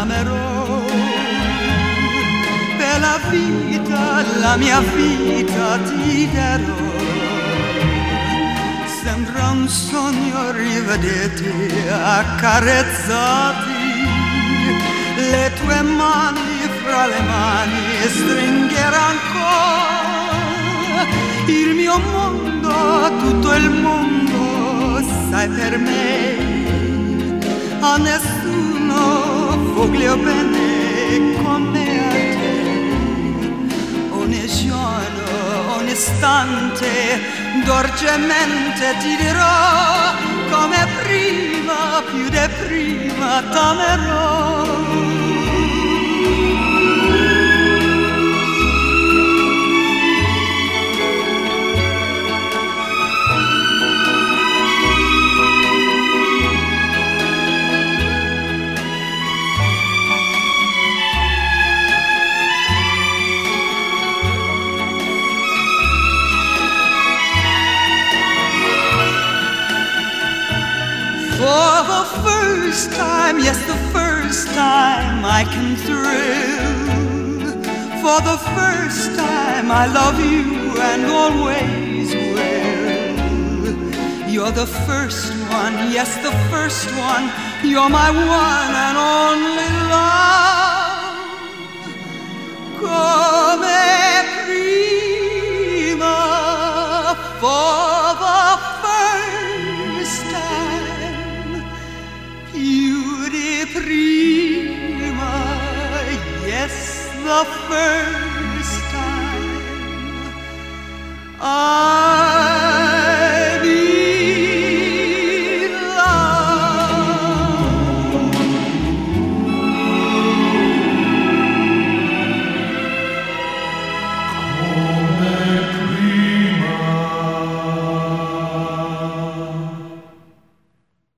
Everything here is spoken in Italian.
t'amerò. Per la mia vita ti darò. Sembra un sogno rivederti accarezzati, le tue mani fra le mani stringere ancora. Il mio mondo, tutto il mondo, sai per me, a nessuno voglio bene come a te. Ogni giorno, ogni istante, dolcemente ti dirò, come prima, più di prima t'amerò. For the first time, yes, the first time I can thrill. For the first time I love you and always will. You're the first one, yes, the first one. You're my one and only love. Come prima, for the first time. Più prima, yes, the first time.